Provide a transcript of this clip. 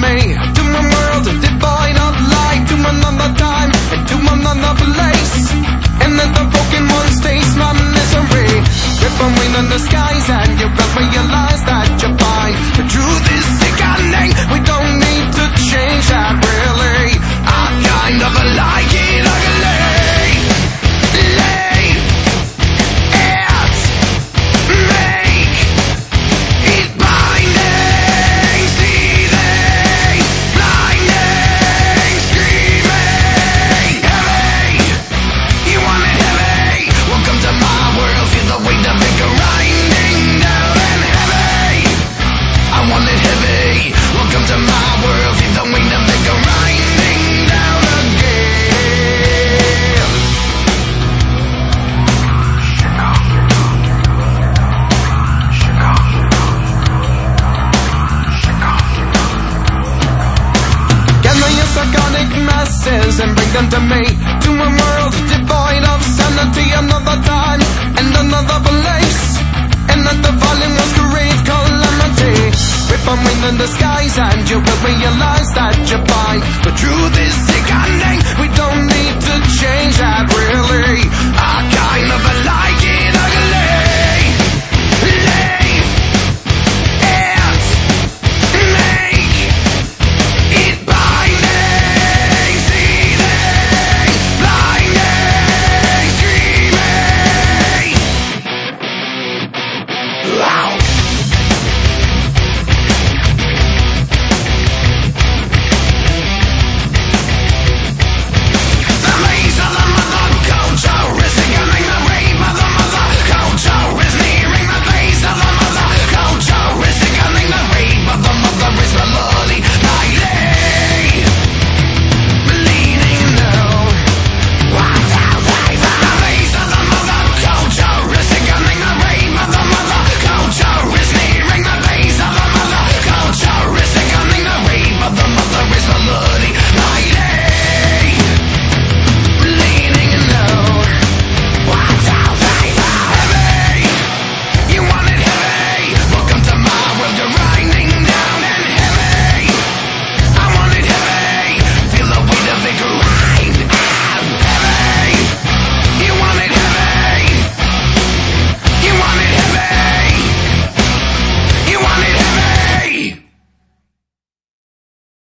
me to a world devoid of light, to another time and to another place. And let the broken ones taste my misery. Rip and wind in the skies and you will realize that you're fine. The truth is sickening, we don't need to change that really. I kind of like it ugly. And bring them to me, to a world devoid of sanity, another time and another place. And let the fallen ones create calamity. Rip and wind in the skies and you will realize that you're fine. The truth is sickening, we don't need to change that really. I kind of like it.